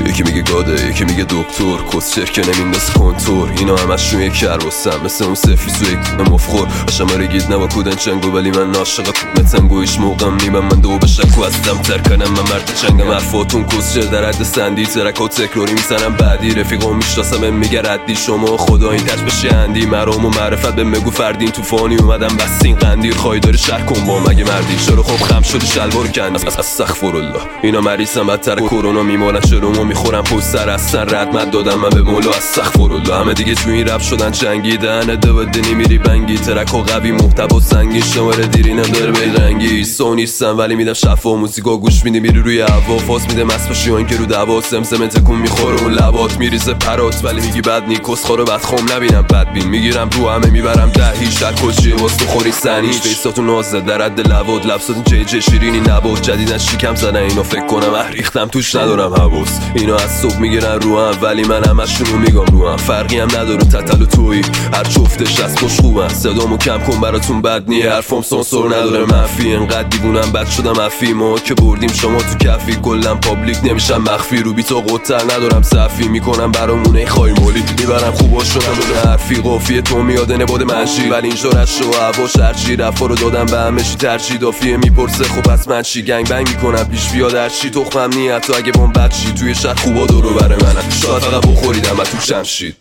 یکی میگه گاده، یکی میگه دکتر، کسچر که نمیندازه کنتور. اینا همشون یک کربستن مثل اون سفیز و یک مفخور. شما رگید نوا کودن چنگو ولی من عاشق نتم گویش موقعم نیمم. من دو بشکو هستم ترکنم من مرد چنگم. حرفاتون کسچر در حد سندی ترک و تکراری میزنم بعدی. رفیقام میشناسم میگه ردی شما خدا این تج بشه اندی. مرام و معرفت به مگو فردین طوفانی اومدم بستین قندیر. خواهی داری شهر کن با مگه مردی چرا خب خم شدی شلوار کندی. استغفرالله اینا مریضم بدتر کرونا میمونن چرا ما میخورم پوستر هستن ردمت دادم من به مولا. استغفرالله همه دیگه تو این رپ شدن جنگیدن دنی میری بنگی ترک و قوی محتوا سنگین شماره دیری نداره به رنگی. سو نیستم ولی میدم شفا موزیکا گوش میدی میری روی هوا فاس میده مست باشی اون که رو دوا سمسم تکون میخوره اون لبات میریزه پرات ولی میگی بد نی کسخورو بد خم نبینم بدبین میگیرم رو همه میبرم دهی شر کجیه واسه خوری سنیش بیساتون نازه در حد لواد لبساتون جی شیرینی نبود جدیدن شیکم زدن اینا فکر کنم ریختم توش ندارم حواس. اینا از صبح میگیرن رو هم ولی من همشونو میگم رو هم فرقی هم نداره تتل و تویی هر چفتش از خوش خوبم. صدامو کم کن براتون بد نی حرفم سانسور نداره منفی. انقدر دیوونم بد شدم افی ما که بردیم شما تو کفی کلا پابلیک نمیشم مخفی. رو بیتا قطر ندارم صفی میکنم برامونه خواهی مولی میبرم خوباشونم به حرفی قافیه تو میاده نباده منشی ولی اینجا رشت و هوا شرچی رفا رو دادم به همشی ترچی دافیه میپرسه خب از من چی گنگ بنگ میکنم پیش بیاد هرچی تخمم نی حتی اگه بام بچی توی شهر خوبا دورو بره منم شاید فقط بخوریدم و تو شمشید.